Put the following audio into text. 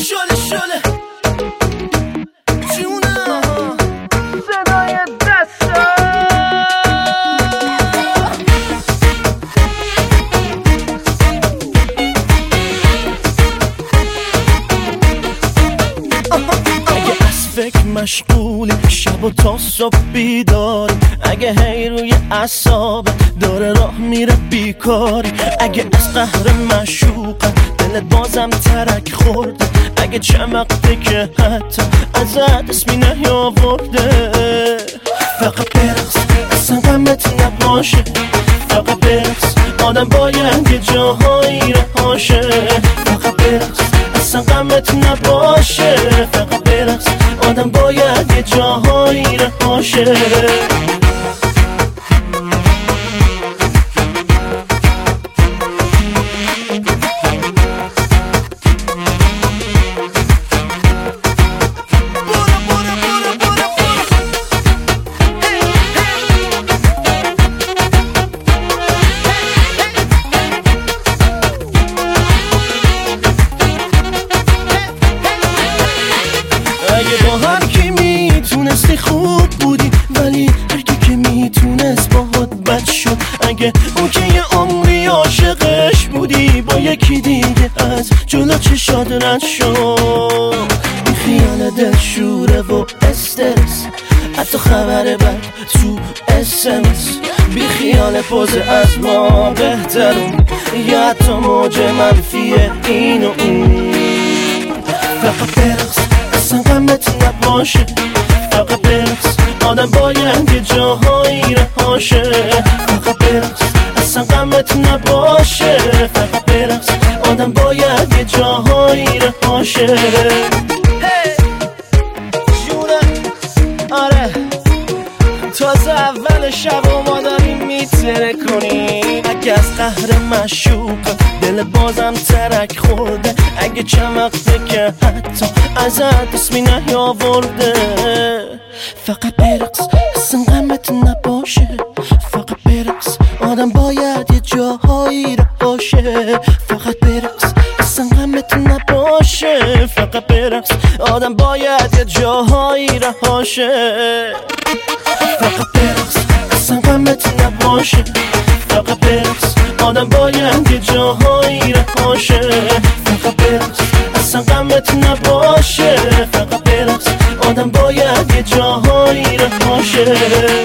شله شله جونه صدای دستا اگه از فکر مشغولی شب و تا صبح بیداری، اگه هی روی اعصابت داره راه میره بیکاری، اگه از قهر معشوقت دلت بازم ترک خورده، اگه چمقته که حتی ازت اسمی نیاورده، فقط برقص اصلا غمت نباشه، فقط برقص آدم باید یه جاهایی رهاشه، فقط برقص اصلا غمت نباشه، فقط برقص آدم باید یه جاهایی رهاشه. اگه با هر کی میتونستی خوب بودی، ولی هر کی که میتونست باهات بد شد، اگه اون که یه عمری عاشقش بودی با یکی دیگه از جلو چشات رد شد، این خیال دلشوره و استرس، حتی خبر بد تو SMS، بی خیال پوز از ما بهترون یا حتی موج منفی این و اون، فقط برقص اصلا غمت نباشه، فقط برقص آدم باید یه جاهایی رهاشه، فقط برقص اصلا غمت نباشه، فقط برقص آدم باید یه جاهایی رهاشه. جونه آره تازه اول شب و ما داریم میتره کنیم، اگه از قهر معشوق دل بازم ترک خورده، اگه چمقته که حتی ازت اسمی نیاورده، فقط برقص اصلا غمت نباشه، فقط برقص آدم باید یه جاهایی رهاشه، فقط برقص اصلا غمت نباشه، فقط برقص آدم باید یه جاهایی رهاشه، فقط برقص اصلا غمت نباشه، فقط برقص آدم باید یه جاهایی رهاشه، فقط برقص اصلا غمت نباشه، فقط برقص آدم باید یه جاهایی رهاشه.